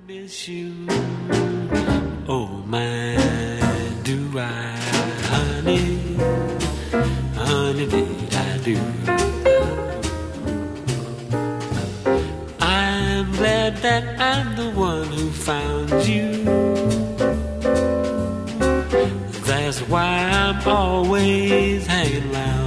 miss you. Oh my, do I, honey, honey, did I do. I'm glad that I'm the one who found you. That's why I'm always hanging around.